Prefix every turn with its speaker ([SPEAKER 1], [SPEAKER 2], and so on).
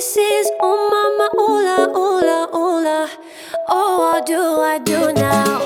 [SPEAKER 1] kisses. Oh mama, ooh la, ooh la, ooh la. Oh, what do I do now?